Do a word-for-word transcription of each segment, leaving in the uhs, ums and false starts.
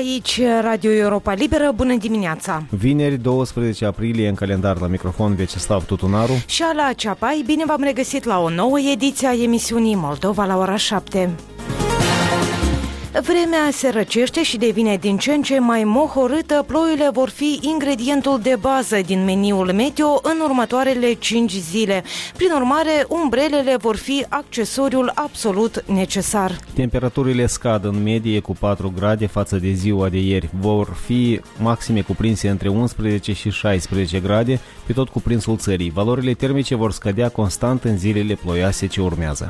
Aici Radio Europa Liberă, bună dimineața! Vineri, douăsprezece aprilie, în calendar, la microfon Vyacheslav Tutunaru și Ala Ceapai. Bine v-am regăsit la o nouă ediție a emisiunii Moldova la ora șapte. Vremea se răcește și devine din ce în ce mai mohorâtă. Ploile vor fi ingredientul de bază din meniul meteo în următoarele cinci zile. Prin urmare, umbrelele vor fi accesoriul absolut necesar. Temperaturile scad în medie cu patru grade față de ziua de ieri. Vor fi maxime cuprinse între unsprezece și șaisprezece grade pe tot cuprinsul țării. Valorile termice vor scădea constant în zilele ploioase ce urmează.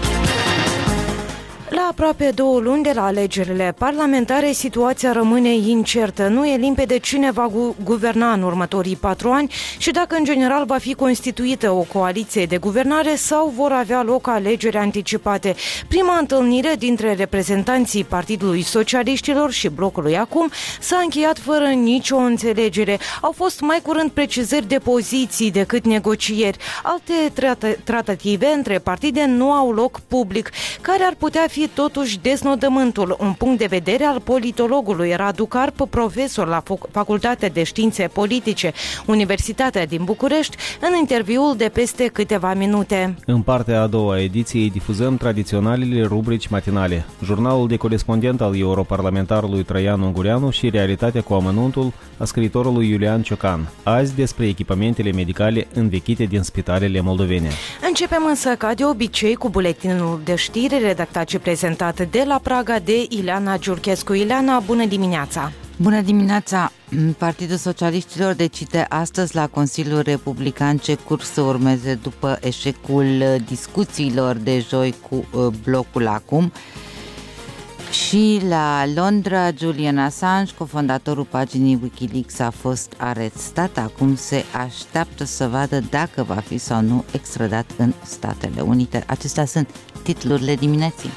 La aproape două luni de la alegerile parlamentare, situația rămâne incertă. Nu e limpede cine va gu- guverna în următorii patru ani și dacă în general va fi constituită o coaliție de guvernare sau vor avea loc alegeri anticipate. Prima întâlnire dintre reprezentanții Partidului Socialiștilor și Blocului Acum s-a încheiat fără nicio înțelegere. Au fost mai curând precizări de poziții decât negocieri. Alte tratat- tratative între partide nu au loc public, care ar putea fi totuși deznodământul, un punct de vedere al politologului Radu Carp, profesor la Facultatea de Științe Politice, Universitatea din București, în interviul de peste câteva minute. În partea a doua a ediției difuzăm tradiționalele rubrici matinale, jurnalul de corespondent al europarlamentarului Traian Ungureanu și realitatea cu amănuntul a scriitorului Iulian Ciocan. Azi despre echipamentele medicale învechite din spitalele moldovene. Începem însă ca de obicei cu buletinul de știri redactat și prezentat de la Praga de Ileana Giurchescu. Ileana, bună dimineața! Bună dimineața! Partidul Socialiștilor decide astăzi la Consiliul Republican ce curs să urmeze după eșecul discuțiilor de joi cu Blocul Acum. Și la Londra, Julian Assange, cofondatorul paginii Wikileaks, a fost arestat. Acum se așteaptă să vadă dacă va fi sau nu extradat în Statele Unite. Acestea sunt titlurile dimineții.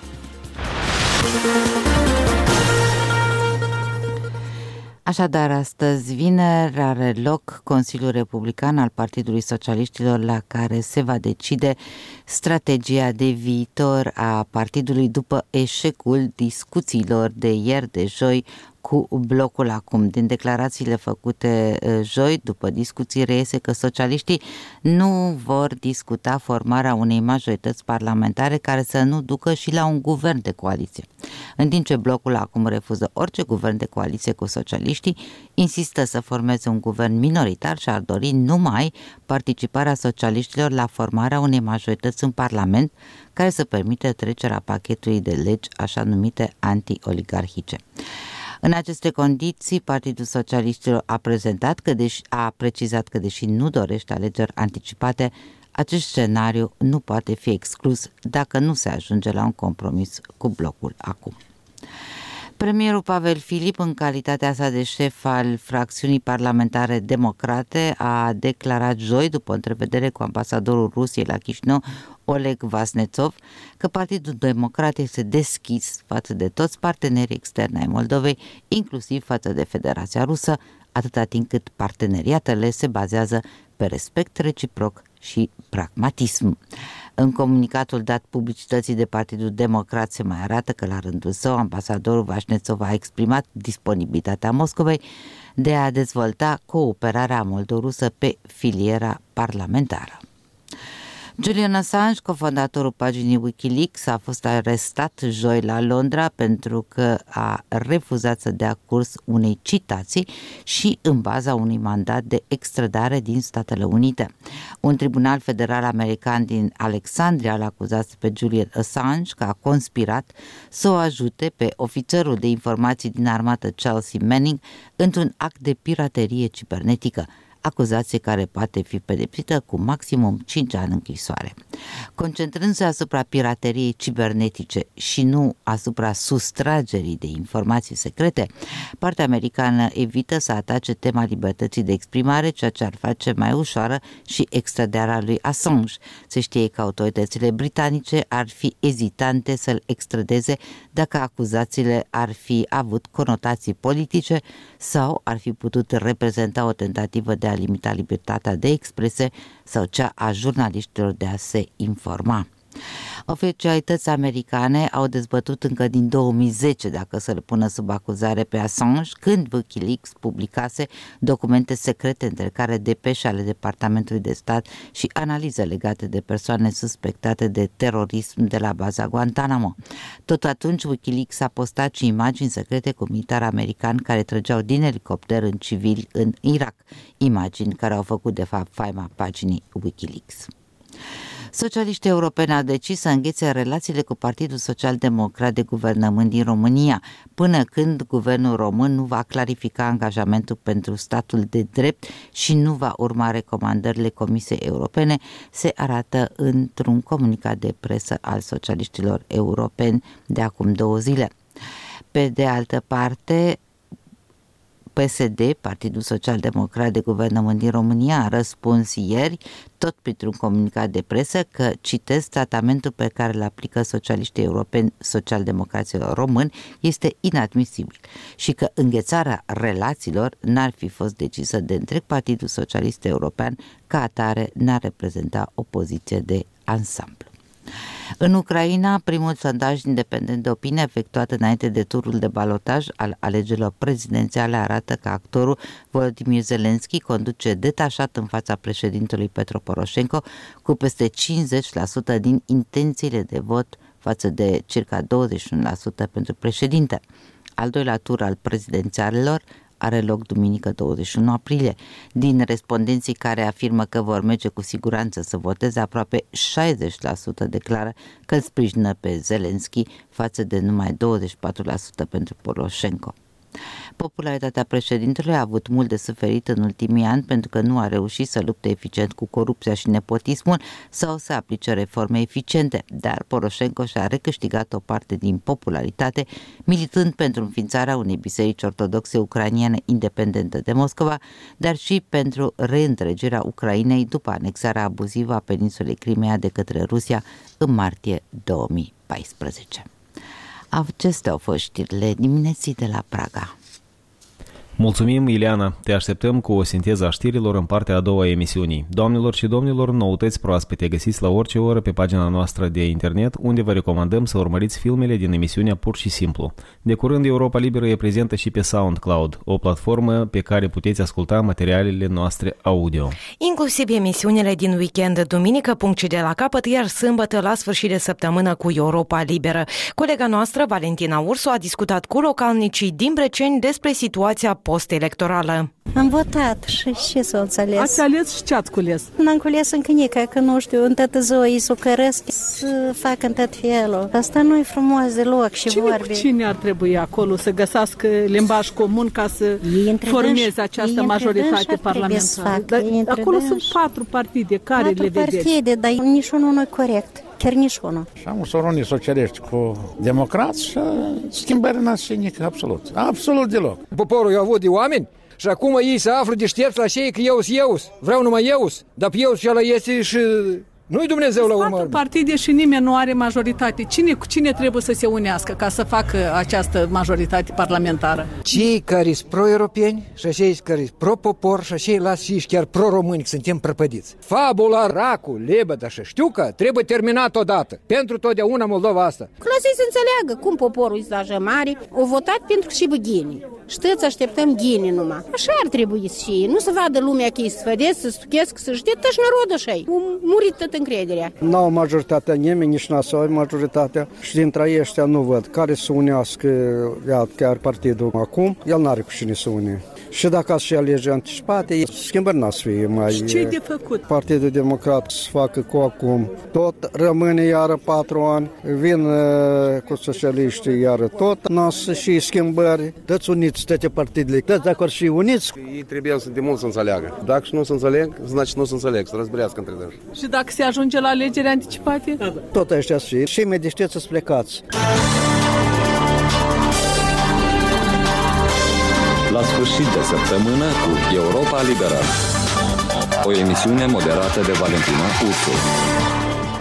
Așadar, astăzi, vineri, are loc Consiliul Republican al Partidului Socialiștilor, la care se va decide strategia de viitor a partidului după eșecul discuțiilor de ieri, de joi, cu Blocul Acum. Din declarațiile făcute joi, după discuții, reiese că socialiștii nu vor discuta formarea unei majorități parlamentare care să nu ducă și la un guvern de coaliție. În timp ce Blocul Acum refuză orice guvern de coaliție cu socialiștii, insistă să formeze un guvern minoritar și ar dori numai participarea socialiștilor la formarea unei majorități în Parlament care să permită trecerea pachetului de legi așa numite anti-oligarhice. În aceste condiții, Partidul Socialiștilor a prezentat că deși, a precizat că deși nu dorește alegeri anticipate, acest scenariu nu poate fi exclus dacă nu se ajunge la un compromis cu Blocul Acum. Premierul Pavel Filip, în calitatea sa de șef al fracțiunii parlamentare democrate, a declarat joi, după o întrevedere cu ambasadorul Rusiei la Chișinău, Oleg Vasnetsov, că Partidul Democrat este deschis față de toți partenerii externi ai Moldovei, inclusiv față de Federația Rusă, atâta timp cât parteneriatele se bazează pe respect reciproc și pragmatism. În comunicatul dat publicității de Partidul Democrat se mai arată că la rândul său ambasadorul Vasnetsov a exprimat disponibilitatea Moscovei de a dezvolta cooperarea moldorusă pe filiera parlamentară. Julian Assange, cofondatorul paginii Wikileaks, a fost arestat joi la Londra pentru că a refuzat să dea curs unei citații și în baza unui mandat de extradare din Statele Unite. Un tribunal federal american din Alexandria l-a acuzat pe Julian Assange că a conspirat să o ajute pe ofițerul de informații din armată Chelsea Manning într-un act de piraterie cibernetică, acuzație care poate fi pedepsită cu maximum cinci ani închisoare. Concentrându-se asupra pirateriei cibernetice și nu asupra sustragerii de informații secrete, partea americană evită să atace tema libertății de exprimare, ceea ce ar face mai ușoară și extradarea lui Assange. Se știe că autoritățile britanice ar fi ezitante să-l extradeze dacă acuzațiile ar fi avut conotații politice sau ar fi putut reprezenta o tentativă de a limita libertatea de expresie sau cea a jurnaliștilor de a se informa. Oficialități americane au dezbătut încă din două mii zece dacă să-l pună sub acuzare pe Assange, când Wikileaks publicase documente secrete, între care depeșe ale Departamentului de Stat și analize legate de persoane suspectate de terorism de la baza Guantanamo. Tot atunci Wikileaks a postat și imagini secrete cu militari americani care trăgeau din elicopter în civili în Irak, imagini care au făcut de fapt faima paginii Wikileaks. Socialiștii europeni au decis să înghețe relațiile cu Partidul Social-Democrat de guvernământ din România, până când guvernul român nu va clarifica angajamentul pentru statul de drept și nu va urma recomandările Comisiei Europene, se arată într-un comunicat de presă al socialiștilor europeni de acum două zile. Pe de altă parte, P S D, Partidul Social-Democrat de guvernământ din România, a răspuns ieri, tot printr-un comunicat de presă, că, citesc, tratamentul pe care îl aplică socialiștii europeni social-democraților români este inadmisibil și că înghețarea relațiilor n-ar fi fost decisă de întreg Partidul Socialist European, ca atare n-ar reprezenta o poziție de ansamblu. În Ucraina, primul sondaj independent de opinie efectuat înainte de turul de balotaj al alegerilor prezidențiale arată că actorul Volodymyr Zelensky conduce detașat în fața președintelui Petro Poroșenko cu peste cincizeci la sută din intențiile de vot față de circa douăzeci și unu la sută pentru președinte. Al doilea tur al prezidențialelor are loc duminică douăzeci și unu aprilie. Din respondenții care afirmă că vor merge cu siguranță să voteze, aproape șaizeci la sută declară că îl sprijină pe Zelensky față de numai douăzeci și patru la sută pentru Poroșenko. Popularitatea președintelui a avut mult de suferit în ultimii ani pentru că nu a reușit să lupte eficient cu corupția și nepotismul sau să aplice reforme eficiente, dar Poroșenko și-a recâștigat o parte din popularitate militând pentru înființarea unei biserici ortodoxe ucrainiene independente de Moscova, dar și pentru reîntregirea Ucrainei după anexarea abuzivă a peninsulei Crimea de către Rusia în martie două mii paisprezece. Acestea au fost știrile dimineții de la Praga. Mulțumim, Ileana. Te așteptăm cu o sinteză a știrilor în partea a doua a emisiunii. Doamnelor și domnilor, noutăți proaspete găsiți la orice oră pe pagina noastră de internet, unde vă recomandăm să urmăriți filmele din emisiunea Pur și Simplu. De curând, Europa Liberă e prezentă și pe SoundCloud, o platformă pe care puteți asculta materialele noastre audio. Inclusiv emisiunile din weekend, duminică, punct și de la capăt, iar sâmbătă, la sfârșit de săptămână, cu Europa Liberă. Colega noastră, Valentina Ursu, a discutat cu localnicii din Breceni despre situația post-electorală. Am votat și ce s-o înțeles? Ați ales și ce ați cules? N-am cules încă nică, că nu știu, în toată ziua îi sucăresc să facă în tot felul. Asta nu e frumos deloc și cine vorbe. Cine ar trebui acolo să găsească limbaj comun ca să formeze această majoritate parlamentară? Dar acolo sunt patru partide, care patru le vedeți? Patru partide, dar niciunul nu e corect. Chiar niciunul. Și am usoronii socialiști cu democrați și schimbări n-ați și nici absolut. Absolut deloc. Poporul i-a avut de oameni și acum ei se află deștepți la cei că eu-s eu-s. Vreau numai eu-s. Dar eu-s și ăla este și... Nu-i Dumnezeu la urmă. Patru partide și nimeni nu are majoritate. Cine cu cine trebuie să se unească ca să facă această majoritate parlamentară? Cei care sunt pro-europeni și cei care sunt pro-popor și cei lasi și chiar pro-români, că suntem prăpădiți. Fabula, Racu, Lebeda și Știucă trebuie terminat odată. Pentru totdeauna Moldova asta. Lăsai să înțeleagă cum poporul este așa mare. O votat pentru și băghini. Știți, așteptăm ghini numai. Așa ar trebui să fie. Nu să vadă lumea că ei să sfădesc, să stuchesc, să știe tăși narodul așa-i. Murit tot încrederea. N-au majoritatea nimeni, nici n-a să ai majoritatea și dintre ei ăștia nu văd care să unească, ia, chiar partidul acum, el n-are cu cine să une. Și dacă ați și alege anticipate, schimbări n-a să fie mai... Și ce-i de făcut? Partidul Democrat să facă cu acum, tot rămâne iară patru ani, vin uh, cu socialiștii iară tot, n-a să și schimbări, dă-ți uniți toate partidele, dă-ți dacă ar fi uniți. Ei trebuiau să de mult să înțeleagă. Dacă și nu se înțeleg, значит nu se înțeleg, să răzbrească între dâns. Și dacă se ajunge la alegeri anticipate? Da, da. Tot ăștia să fie. Și mai deșteți să-ți plecați. La sfârșit de săptămână cu Europa Liberă. O emisiune moderată de Valentina Ursu.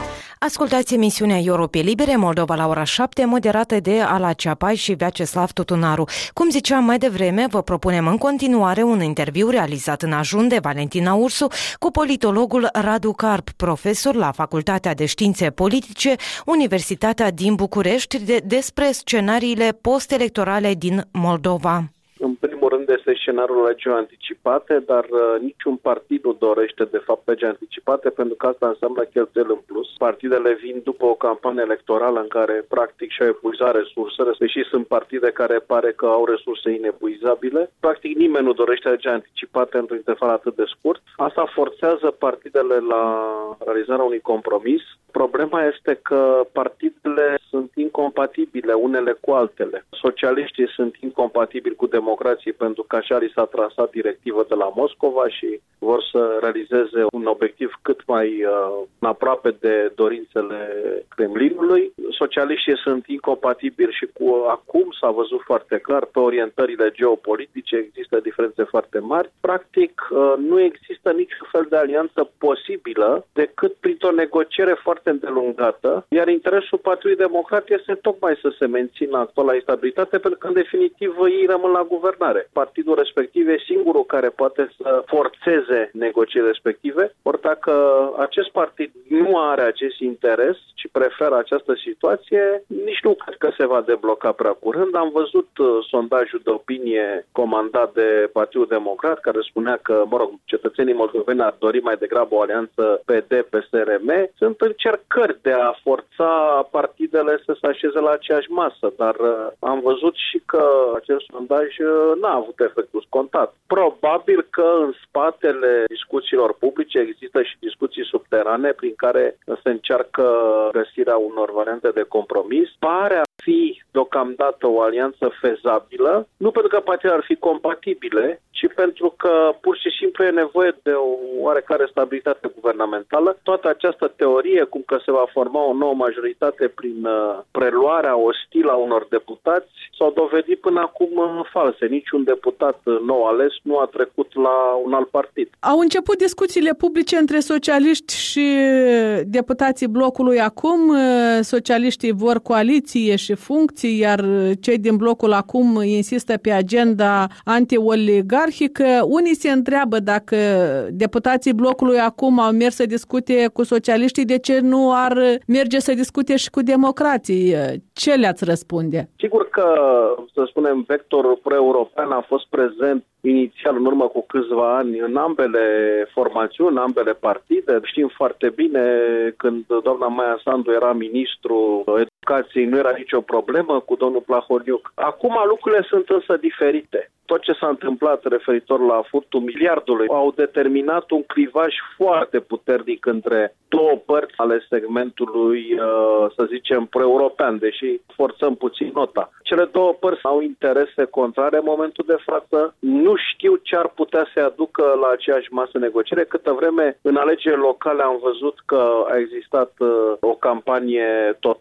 Ascultați emisiunea Europei Libere, Moldova la ora șapte, moderată de Ala Ceapai și Vyacheslav Tutunaru. Cum ziceam mai devreme, vă propunem în continuare un interviu realizat în ajun de Valentina Ursu cu politologul Radu Carp, profesor la Facultatea de Științe Politice, Universitatea din București, de, despre scenariile post-electorale din Moldova. În primul rând este scenariul legii anticipate, dar uh, niciun partid nu dorește de fapt legi anticipate, pentru că asta înseamnă cheltuieli în plus. Partidele vin după o campanie electorală în care practic și-au epuizat resursele, deși sunt partide care pare că au resurse inepuizabile. Practic nimeni nu dorește legi anticipate într-un interval atât de scurt. Asta forțează partidele la realizarea unui compromis. Problema este că partidele sunt incompatibile unele cu altele. Socialiștii sunt incompatibili cu democrații pentru că așa li s-a trasat directivă de la Moscova și vor să realizeze un obiectiv cât mai uh, aproape de dorințele Kremlinului. Socialiștii sunt incompatibili și cu acum s-a văzut foarte clar pe orientările geopolitice, există diferențe foarte mari. Practic uh, nu există niciun fel de alianță posibilă decât printr-o negociere foarte îndelungată, iar interesul Partidului Democrat este tocmai să se mențină actuala instabilitate, pentru că în definitiv ei rămân la guvernare. Partidul respectiv e singurul care poate să forțeze negocierile respective, ori dacă acest partid nu are acest interes, ci preferă această situație, nici nu cred că se va debloca prea curând. Am văzut uh, sondajul de opinie comandat de Partidul Democrat, care spunea că, mă rog, cetățenii moldoveni ar dori mai degrabă o alianță P D P S R M. Sunt încercări de a forța partidele să se așeze la aceeași masă, dar uh, am văzut și că acest sondaj uh, n-a avut efectul scontat. Probabil că în spatele discuțiilor publice există și discuții subterane prin care se încearcă găsirea unor variante de compromis. Pare a fi deocamdată o alianță fezabilă, nu pentru că partidele ar fi compatibile, ci pentru că pur și simplu e nevoie de o oarecare stabilitate guvernamentală. Toată această teorie, cum că se va forma o nouă majoritate prin uh, preluarea ostilă a unor deputați, s-au dovedit până acum uh, false. Niciun deputat uh, nou ales nu a trecut la un alt partid. Au început discuțiile publice între socialiști și deputații blocului acum. Socialiștii vor coaliție și funcții, iar cei din blocul acum insistă pe agenda anti-oligarhică. Unii se întreabă dacă deputații blocului acum au mers să discute cu socialiștii, de ce nu ar merge să discute și cu democrații? Ce le-ați răspunde? Sigur că, să spunem, vectorul pro-european a fost prezent inițial, în urmă cu câțiva ani, în ambele formațiuni, în ambele partide. Știm foarte bine, când doamna Maia Sandu era ministru educației, nu era nicio problemă cu domnul Plahotniuc. Acum lucrurile sunt însă diferite. Tot ce s-a întâmplat referitor la furtul miliardului au determinat un clivaj foarte puternic între două părți ale segmentului, să zicem, pro-european, deși forțăm puțin nota. Cele două părți au interese contrare în momentul de față, nu știu ce ar putea să aducă la aceeași masă negociere, câtă vreme în alegerile locale am văzut că a existat o campanie totală,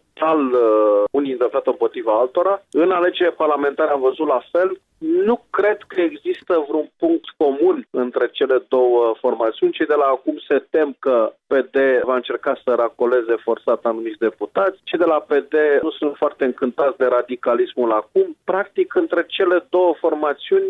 unii îndreptată împotriva altora. În alegerile parlamentare am văzut la fel. Nu cred că există vreun punct comun între cele două formațiuni. Cei de la acum se tem că P D va încerca să racoleze forțat anumiți deputați. Cei de la P D nu sunt foarte încântați de radicalismul acum. Practic, între cele două formațiuni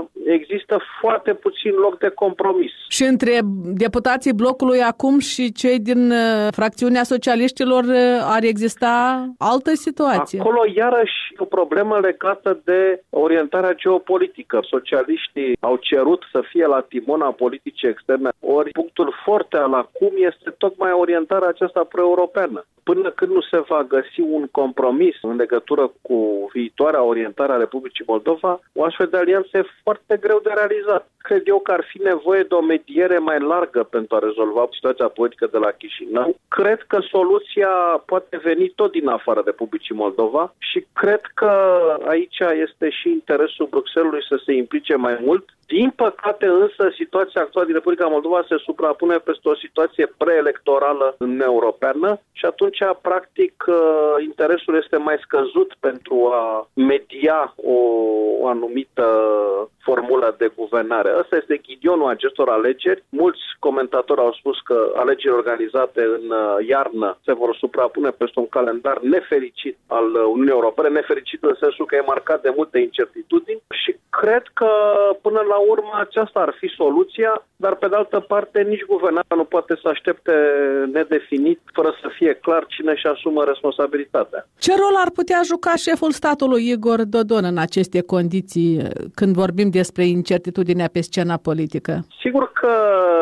există foarte puțin loc de compromis. Și între deputații blocului acum și cei din fracțiunea socialiștilor ar exista altă situație? Acolo, iarăși, o problemă legată de orientarea geopolitică. Socialiștii au cerut să fie la timona politicii externe, ori punctul forte al acum este tocmai orientarea aceasta pro-europeană. Până când nu se va găsi un compromis în legătură cu viitoarea orientare a Republicii Moldova, o astfel de alianță e foarte greu de realizat. Cred eu că ar fi nevoie de o mediere mai largă pentru a rezolva situația politică de la Chișinău. Cred că soluția poate veni tot din afara Republicii Moldova și cred că aici este și interesul Bruxellesului să se implice mai mult Din păcate însă, situația actuală din Republica Moldova se suprapune peste o situație preelectorală în Uniunea Europeană și atunci, practic, interesul este mai scăzut pentru a media o, o anumită formulă de guvernare. Ăsta este ghidionul acestor alegeri. Mulți comentatori au spus că alegerile organizate în iarnă se vor suprapune peste un calendar nefericit al Uniunii Europene, nefericit în sensul că e marcat de multe incertitudini și cred că până la urmă aceasta ar fi soluția, dar pe de altă parte nici guvernarea nu poate să aștepte nedefinit fără să fie clar cine își asumă responsabilitatea. Ce rol ar putea juca șeful statului Igor Dodon în aceste condiții când vorbim despre incertitudinea pe scena politică? Sigur că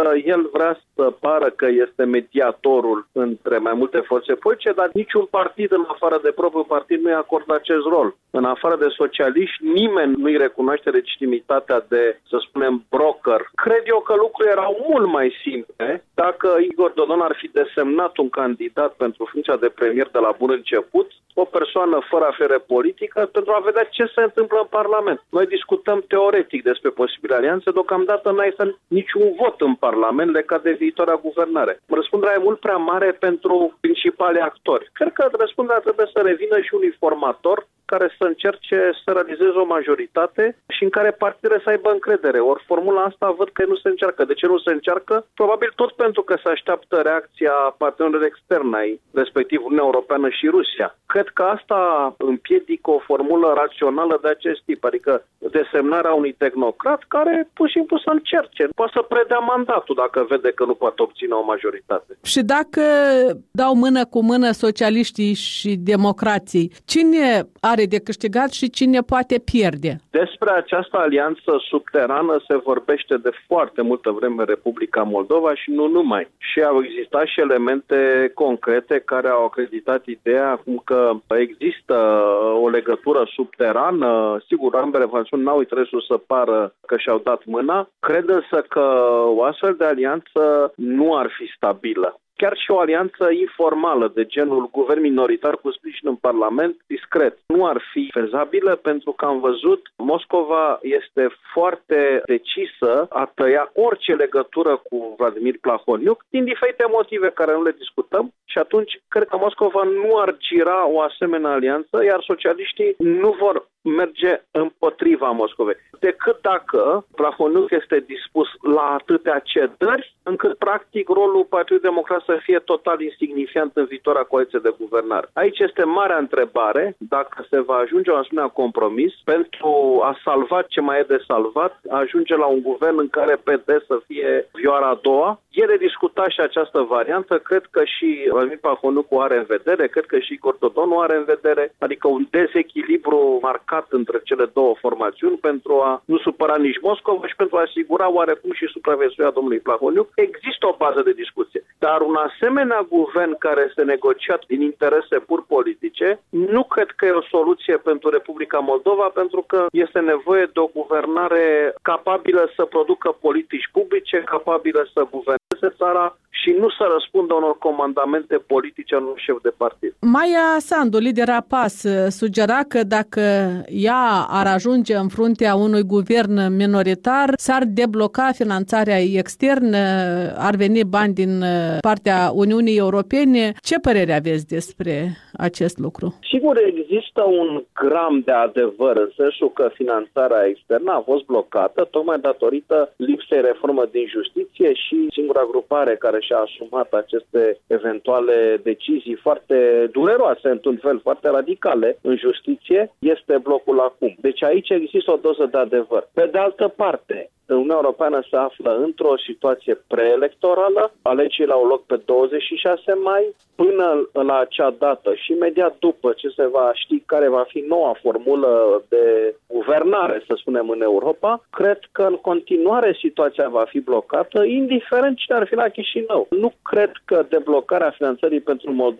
el vrea să pară că este mediatorul între mai multe forțe politice, dar niciun partid în afară de propriul partid nu-i acordă acest rol. În afară de socialiști, nimeni nu-i recunoaște legitimitatea de, să spunem, broker. Cred eu că lucrurile erau mult mai simple dacă Igor Dodon ar fi desemnat un candidat pentru funcția de premier de la bun început, o persoană fără afere politică, pentru a vedea ce se întâmplă în Parlament. Noi discutăm teoretic despre posibile alianțe, deocamdată n-a existat niciun vot în Parlament legat de viitoarea guvernare. Răspunderea e mult prea mare pentru principalii actori. Cred că răspunderea trebuie să revină și unui formator care să încerce să realizeze o majoritate și în care partidele să aibă încredere. Ori formula asta văd că nu se încearcă. De ce nu se încearcă? Probabil tot pentru că se așteaptă reacția partenerilor externi ai, respectiv Uniunea Europeană și Rusia. Cred că asta împiedică o formulă rațională de acest tip, adică desemnarea unui tehnocrat care pur și simplu să încerce. Poate să predea mandatul dacă vede că nu poate obține o majoritate. Și dacă dau mână cu mână socialiștii și democrații, cine are de câștigat și cine poate pierde? Despre această alianță subterană se vorbește de foarte multă vreme în Republica Moldova și nu numai. Și au existat și elemente concrete care au acreditat ideea acum că există o legătură subterană. Sigur, ambele facțiuni n-au interesul să pară că și-au dat mâna. Cred însă că o astfel de alianță nu ar fi stabilă. Chiar și o alianță informală de genul guvern minoritar cu sprijin în Parlament, discret, nu ar fi fezabilă pentru că am văzut Moscova este foarte decisă a tăia orice legătură cu Vladimir Plahotniuc din diferite motive care nu le discutăm și atunci cred că Moscova nu ar gira o asemenea alianță, iar socialiștii nu vor merge împotriva Moscovei. Decât dacă Plahotniuc este dispus la atâtea cedări, încât practic rolul Partidului Democrat să fie total insignifiant în viitoarea coaliție de guvernare. Aici este marea întrebare dacă se va ajunge la un asemenea compromis pentru a salva ce mai e de salvat, ajunge la un guvern în care P D să fie vioara a doua. E de discutat și această variantă, cred că și Vladimir Plahotniuc o are în vedere, cred că și Igor Dodon o are în vedere, adică un dezechilibru marcat între cele două formațiuni pentru a nu supăra nici Moscova și pentru a asigura oarecum și supraviețuirea domnului Plahotniuc. Există o bază de discuție, dar un asemenea guvern care este negociat din interese pur politice, nu cred că e o soluție pentru Republica Moldova, pentru că este nevoie de o guvernare capabilă să producă politici publice, capabilă să guverneze țara și nu să răspundă unor comandamente politice a unui șef de partid. Maia Sandu, lidera P A S, sugera că dacă ea ar ajunge în fruntea unui guvern minoritar, s-ar debloca finanțarea externă, ar veni bani din partea Uniunii Europene. Ce părere aveți despre acest lucru? Sigur, există un gram de adevăr în sensul că finanțarea externă a fost blocată tocmai datorită lipsei reformă din justiție și singura grupare care și-a asumat aceste eventuale decizii foarte dureroase, într-un fel foarte radicale în justiție, este blocul acum. Deci aici există o doză de adevăr. Pe de altă parte, Uniunea Europeană se află într-o situație preelectorală, alegerile au loc pe douăzeci și șase mai, până la acea dată și imediat după ce se va ști care va fi noua formulă de guvernare, să spunem, în Europa, cred că în continuare situația va fi blocată, indiferent cine ar fi la Chișinău. Nu cred că deblocarea finanțării pentru Moldova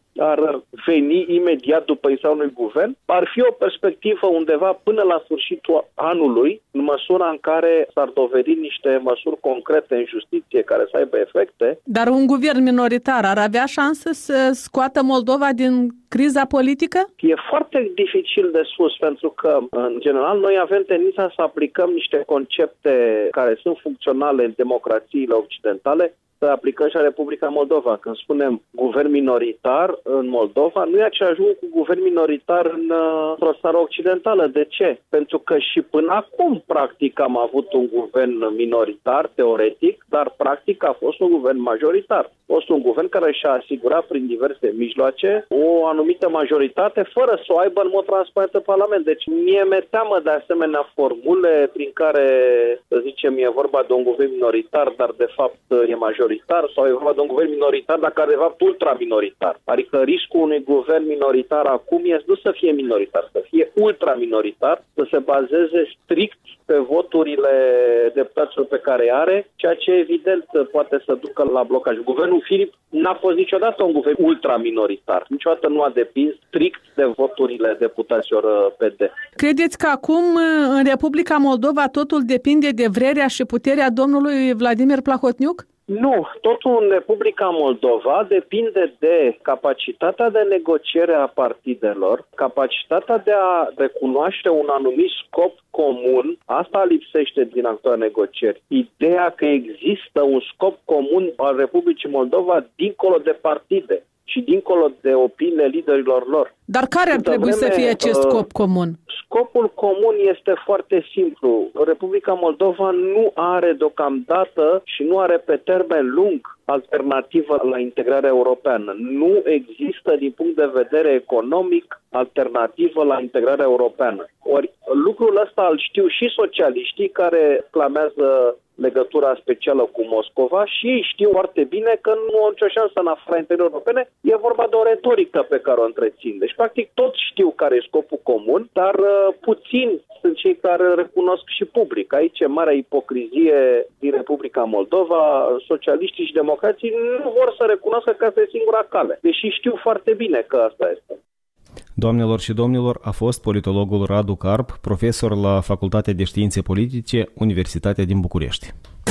ar veni imediat după intrarea unui guvern, ar fi o perspectivă undeva până la sfârșitul anului, în măsura în care s-ar dovedi niște măsuri concrete în justiție care să aibă efecte. Dar un guvern minoritar ar avea șansă să scoată Moldova din criza politică? E foarte dificil de spus, pentru că, în general, noi avem tendința să aplicăm niște concepte care sunt funcționale în democrațiile occidentale, să aplicăm și la Republica Moldova. Când spunem guvern minoritar în Moldova, nu e același lucru cu guvern minoritar în o țară occidentală. De ce? Pentru că și până acum, practic, am avut un guvern minoritar, teoretic, dar practic a fost un guvern majoritar. A fost un guvern care și-a asigurat prin diverse mijloace o anumită majoritate, fără să o aibă în mod transparent în Parlament. Deci mie mi-e teamă de asemenea formule prin care, să zicem, e vorba de un guvern minoritar, dar de fapt e majoritar, sau e vorba de un guvern minoritar, dar care de fapt ultraminoritar. Adică riscul unui guvern minoritar acum este nu să fie minoritar, să fie ultraminoritar, să se bazeze strict pe voturile deputaților pe care are, ceea ce evident poate să ducă la blocaj. Guvernul Filip n-a fost niciodată un guvern ultraminoritar, niciodată nu a depins strict de voturile deputaților P D. Credeți că acum în Republica Moldova totul depinde de vrerea și puterea domnului Vladimir Plahotniuc? Nu, totul în Republica Moldova depinde de capacitatea de negociere a partidelor, capacitatea de a recunoaște un anumit scop comun. Asta lipsește din actuale negocieri. Ideea că există un scop comun al Republicii Moldova dincolo de partide și dincolo de opiniile liderilor lor. Dar care ar trebui vreme, să fie acest scop comun? Scopul comun este foarte simplu. Republica Moldova nu are deocamdată și nu are pe termen lung alternativă la integrarea europeană. Nu există din punct de vedere economic alternativă la integrarea europeană. Ori lucrul ăsta îl știu și socialiștii care clamează legătura specială cu Moscova și ei știu foarte bine că nu au nicio șansă în afara integrării europene. E vorba de o retorică pe care o întrețin. Deci, practic, toți știu care e scopul comun, dar uh, puțini sunt cei care îl recunosc și public. Aici e marea ipocrizie din Republica Moldova. Socialiștii și democrații nu vor să recunoască că asta e singura cale, deși știu foarte bine că asta este. Doamnelor și domnilor, a fost politologul Radu Carp, profesor la Facultatea de Științe Politice, Universitatea din București.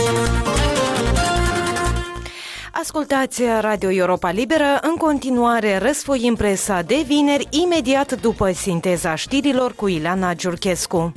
Ascultați Radio Europa Liberă, în continuare răsfoim presa de vineri, imediat după sinteza știrilor cu Ileana Giurchescu.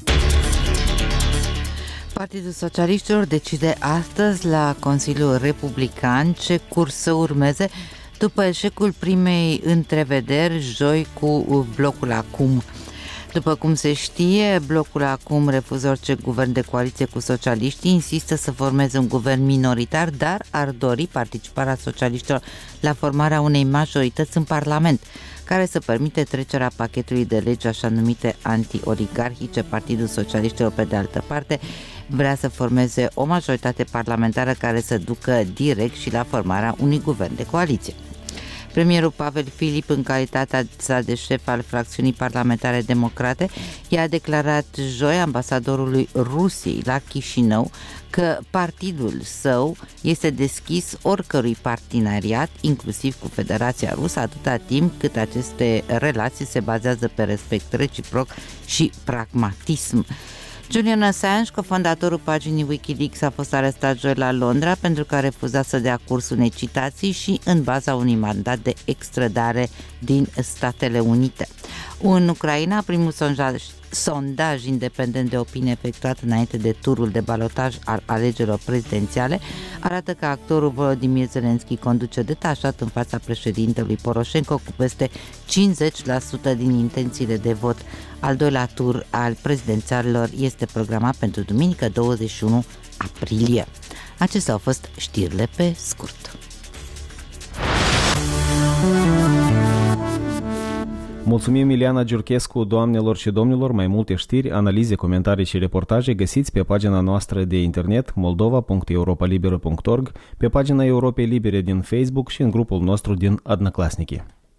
Partidul Socialiștilor decide astăzi la Consiliul Republican ce curs să urmeze după eșecul primei întrevederi joi cu blocul Acum. După cum se știe, blocul Acum refuză orice guvern de coaliție cu socialiștii, insistă să formeze un guvern minoritar, dar ar dori participarea socialiștilor la formarea unei majorități în Parlament, care să permite trecerea pachetului de legi așa numite anti-oligarhice. Partidul Socialiștilor, pe de altă parte, vrea să formeze o majoritate parlamentară care să ducă direct și la formarea unui guvern de coaliție. Premierul Pavel Filip, în calitatea sa de șef al fracțiunii parlamentare democrate, i-a declarat joi ambasadorului Rusiei la Chișinău că partidul său este deschis oricărui parteneriat, inclusiv cu Federația Rusă, atâta timp cât aceste relații se bazează pe respect reciproc și pragmatism. Julian Assange, cofondatorul paginii Wikileaks, a fost arestat joi la Londra pentru că a refuzat să dea curs unei citații și în baza unui mandat de extradare din Statele Unite. În Ucraina, primul sondaj, sondaj independent de opinie efectuat înainte de turul de balotaj al alegerilor prezidențiale arată că actorul Volodymyr Zelensky conduce detașat în fața președintelui Poroșenko cu peste cincizeci la sută din intențiile de vot. Al doilea tur al prezidențialelor este programat pentru duminică douăzeci și unu aprilie. Acestea au fost știrile pe scurt. Mulțumim, Ileana Giurchescu. Doamnelor și domnilor, mai multe știri, analize, comentarii și reportaje găsiți pe pagina noastră de internet moldova punct europalibera punct org, pe pagina Europei Libere din Facebook și în grupul nostru din Одноклассники.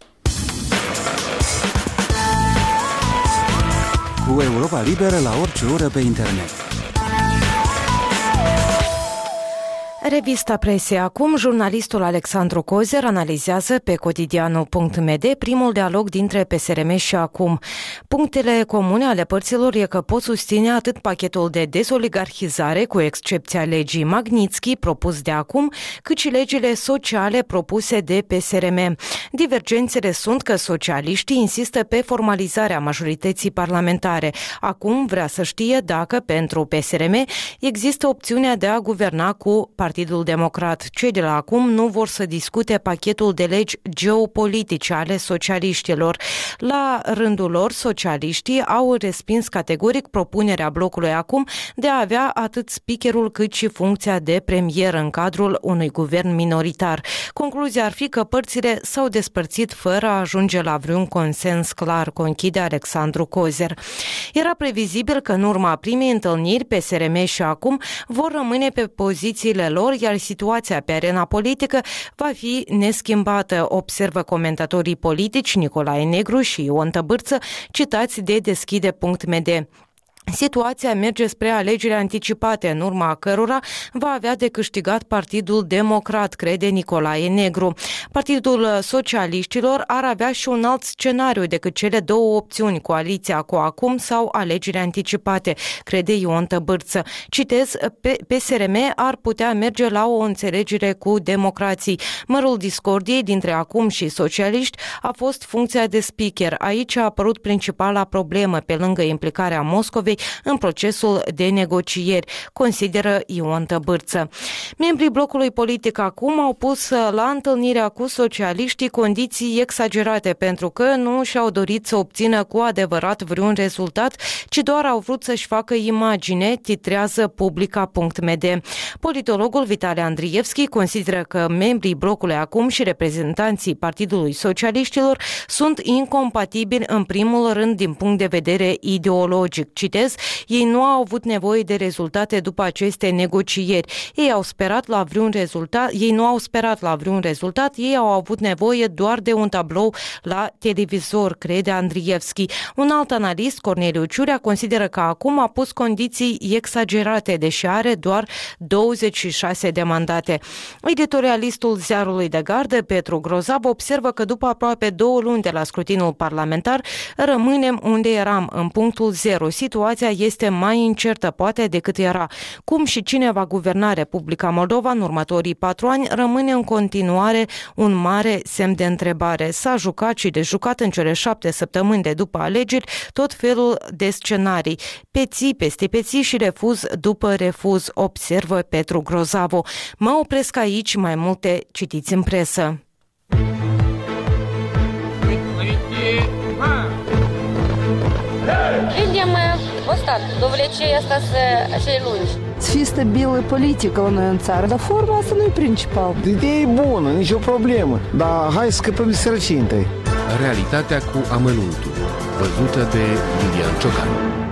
Cu Europa Liberă la orice oră pe internet. Revista presei acum, jurnalistul Alexandru Cozer analizează pe cotidianul punct m d primul dialog dintre P S R M și acum. Punctele comune ale părților e că pot susține atât pachetul de dezoligarhizare, cu excepția legii Magnitsky propus de acum, cât și legile sociale propuse de P S R M. Divergențele sunt că socialiștii insistă pe formalizarea majorității parlamentare. Acum vrea să știe dacă pentru P S R M există opțiunea de a guverna cu Partidul Democrat. Cei de la acum nu vor să discute pachetul de legi geopolitice ale socialiștilor. La rândul lor, socialiștii au respins categoric propunerea blocului acum de a avea atât speakerul cât și funcția de premier în cadrul unui guvern minoritar. Concluzia ar fi că părțile s-au despărțit fără a ajunge la vreun consens clar, conchide Alexandru Cozer. Era previzibil că în urma primei întâlniri P S R M și acum vor rămâne pe pozițiile lor, iar situația pe arena politică va fi neschimbată, observă comentatorii politici Nicolae Negru și Ion Tăbârță, citați de Deschide punct m d. Situația merge spre alegeri anticipate, în urma cărora va avea de câștigat Partidul Democrat, crede Nicolae Negru. Partidul Socialiștilor ar avea și un alt scenariu decât cele două opțiuni, coaliția cu acum sau alegeri anticipate, crede Ion Tăbârță. Citez, P S R M ar putea merge la o înțelegere cu democrații. Mărul discordiei dintre acum și socialiști a fost funcția de speaker. Aici a apărut principala problemă, pe lângă implicarea Moscovei în procesul de negocieri, consideră Ion Tăbârță. Membrii blocului politic acum au pus la întâlnirea cu socialiștii condiții exagerate pentru că nu și-au dorit să obțină cu adevărat vreun rezultat, ci doar au vrut să-și facă imagine, titrează Publica punct m d. Politologul Vitale Andrievski consideră că membrii blocului acum și reprezentanții Partidului Socialiștilor sunt incompatibili în primul rând din punct de vedere ideologic. Citez, ei nu au avut nevoie de rezultate după aceste negocieri. Ei au sperat la vreun rezultat, ei nu au sperat la vreun rezultat, ei au avut nevoie doar de un tablou la televizor, crede Andrievski. Un alt analist, Corneliu Ciurea, consideră că acum a pus condiții exagerate, deși are doar douăzeci și șase de mandate. Editorialistul Ziarului de Gardă, Petru Grozav, observă că după aproape două luni de la scrutinul parlamentar, rămânem unde eram, în punctul zero. Situația este mai incertă, poate, decât era. Cum și cine va guverna Republica Moldova în următorii patru ani rămâne în continuare un mare semn de întrebare. S-a jucat și de jucat în cele șapte săptămâni de după alegeri tot felul de scenarii. Peții peste peții și refuz după refuz, observă Petru Grozavo. Mă opresc aici, mai multe citiți în presă. Видим остатки, довлечение остаться cei lungi. Să fie stabilă politică la noi în țară, dar forma asta nu e principal. Ideea e bună, nicio problemă, dar hai să scăpăm de sărăcie întâi. Realitatea cu amănuntul, văzută de Iulian Ciocan.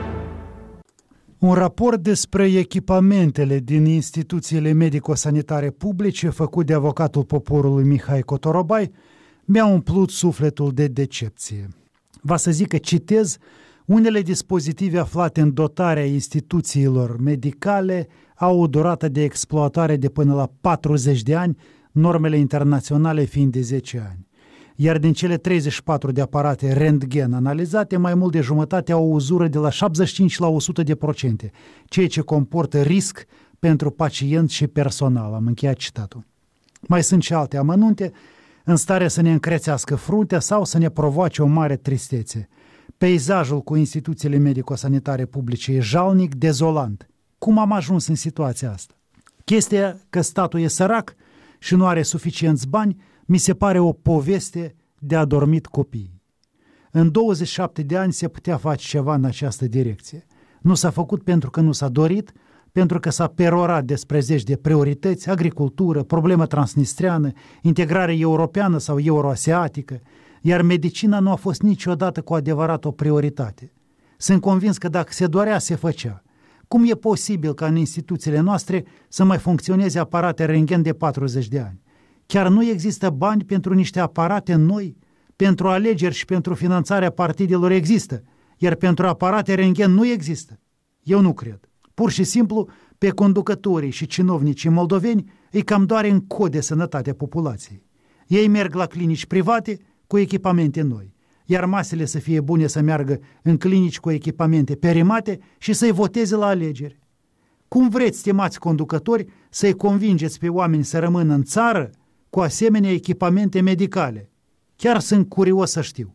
Un raport despre echipamentele din instituțiile medico-sanitare publice, făcut de avocatul poporului Mihai Cotorobai, mi-a umplut sufletul de decepție. Va să zic că citez, unele dispozitive aflate în dotarea instituțiilor medicale au o durată de exploatare de până la patruzeci de ani, normele internaționale fiind de zece ani. Iar din cele treizeci și patru de aparate rentgen analizate, mai mult de jumătate au o uzură de la șaptezeci și cinci la o sută de procente, ceea ce comportă risc pentru pacient și personal. Am încheiat citatul. Mai sunt și alte amănunte în stare să ne încrețească fruntea sau să ne provoace o mare tristețe. Peisajul cu instituțiile medico-sanitare publice e jalnic, dezolant. Cum am ajuns în situația asta? Chestia că statul e sărac și nu are suficienți bani mi se pare o poveste de adormit copii. În douăzeci și șapte de ani se putea face ceva în această direcție. Nu s-a făcut pentru că nu s-a dorit, pentru că s-a perorat despre zeci de priorități, agricultură, problemă transnistreană, integrare europeană sau euroasiatică, iar medicina nu a fost niciodată cu adevărat o prioritate. Sunt convins că dacă se dorea, se făcea. Cum e posibil ca în instituțiile noastre să mai funcționeze aparate rentgen de patruzeci de ani? Chiar nu există bani pentru niște aparate noi? Pentru alegeri și pentru finanțarea partidelor există, iar pentru aparate rentgen nu există. Eu nu cred. Pur și simplu Pe conducătorii și cinovnicii moldoveni îi cam doare în cod de sănătatea populației. Ei merg la clinici private cu echipamente noi, iar masele să fie bune să meargă în clinici cu echipamente perimate și să-i voteze la alegeri. Cum vreți, stimați conducători, să-i convingeți pe oameni să rămână în țară cu asemenea echipamente medicale? Chiar sunt curios să știu.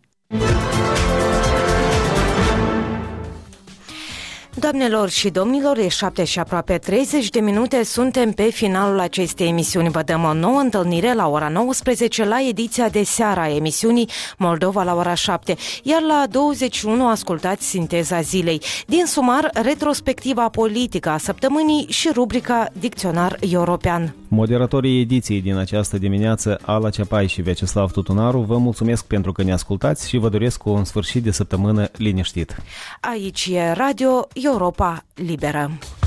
Doamnelor și domnilor, e șapte și aproape treizeci de minute, suntem pe finalul acestei emisiuni. Vă dăm o nouă întâlnire la ora nouăsprezece la ediția de seară a emisiunii Moldova la ora șapte, iar la douăzeci și unu ascultați Sinteza zilei. Din sumar, retrospectiva politică a săptămânii și rubrica Dicționar European. Moderatorii ediției din această dimineață, Ala Ceapai și Vyacheslav Tutunaru, vă mulțumesc pentru că ne ascultați și vă doresc un sfârșit de săptămână liniștit. Aici e Radio Europa Liberă.